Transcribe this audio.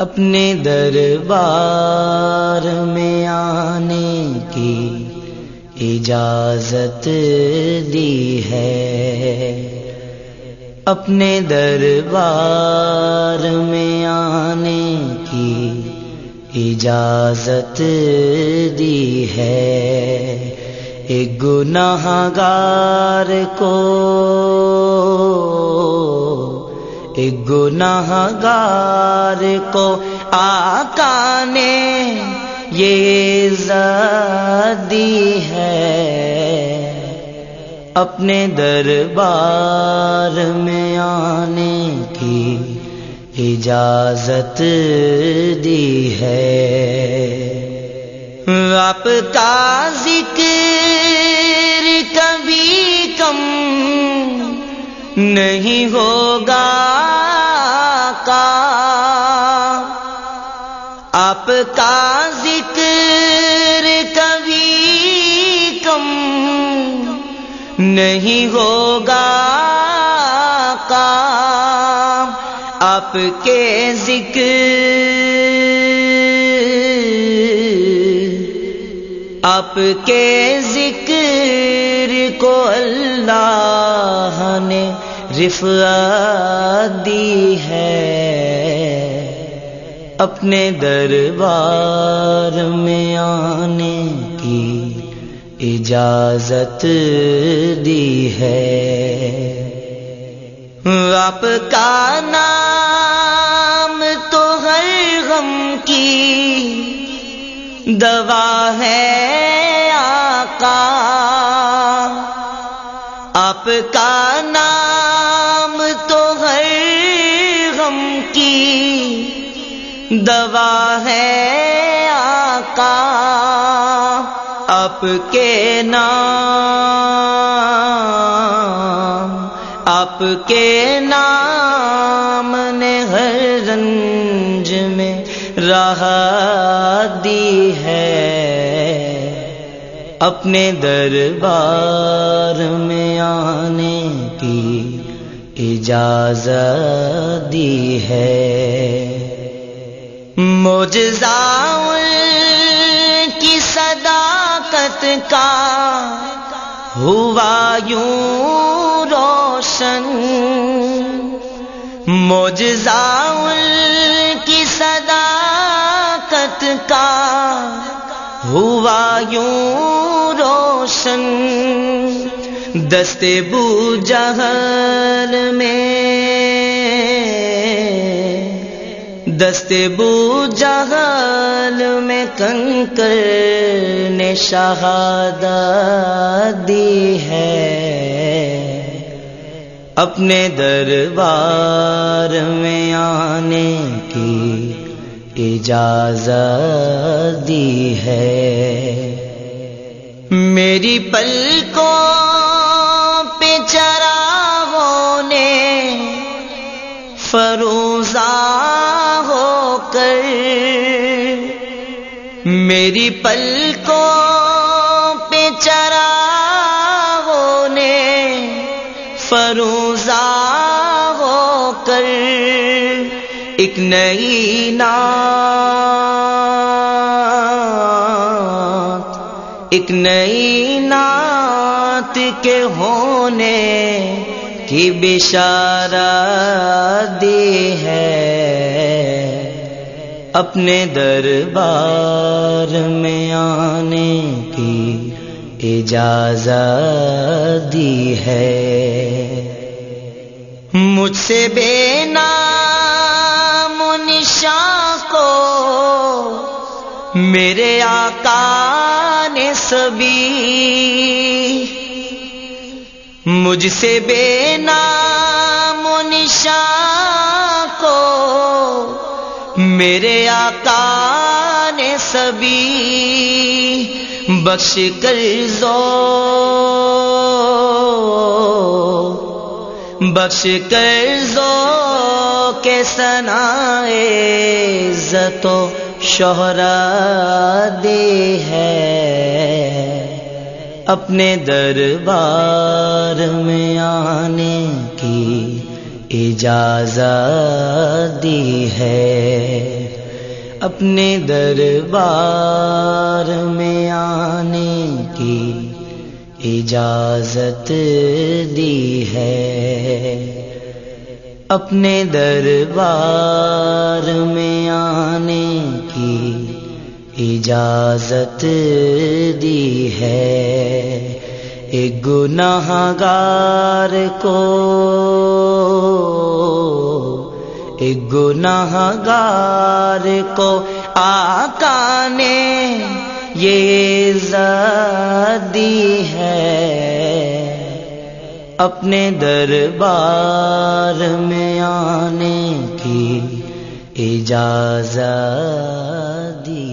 اپنے دربار میں آنے کی اجازت دی ہے، اپنے دربار میں آنے کی اجازت دی ہے۔ ایک گناہگار کو، ایک گناہگار کو آقا نے یہ عزت دی ہے، اپنے دربار میں آنے کی اجازت دی ہے۔ آپ کا ذکر کبھی کم نہیں ہوگا آقا، آپ کا ذکر کبھی کم نہیں ہوگا آقا، آپ کے ذکر کو اللہ نے رفعت دی ہے، اپنے دربار میں آنے کی اجازت دی ہے۔ آپ کا نام تو ہر غم کی دوا ہے آقا، آپ کا نام تو ہر غم کی دوا ہے آقا، آپ کے نام نے ہر رنج میں راحت دی ہے، اپنے دربار میں آنے کی اجازت دی ہے۔ معجزہ کی صداقت کا ہوا یوں روشن، معجزہ کی صداقت کا ہوا یوں روشن، دست بو جہل میں کنکر نے شہادت دی ہے، اپنے دربار میں آنے کی اجازت دی ہے۔ میری پلکوں پہ چراغوں نے فروزہ ہو کر، میری پلکوں پہ چراغوں نے فروزہ ہو کر ایک نئی نعت کے ہونے کی بشارت دی ہے، اپنے دربار میں آنے کی اجازت دی ہے۔ مجھ سے بے نام و نشان کو میرے آقا نے سبھی، مجھ سے بے نام و نشان کو میرے آقا نے سبھی بخش کر ذوق ثنائے عزت و شہرت دی ہے، اپنے دربار میں آنے کی اجازت دی ہے، اپنے دربار میں آنے کی اجازت دی ہے، اپنے دربار میں آنے کی اجازت دی ہے۔ ایک گناہگار کو، ایک گناہگار کو آقا نے یہ عزت دی ہے، اپنے دربار میں آنے کی اجازت دی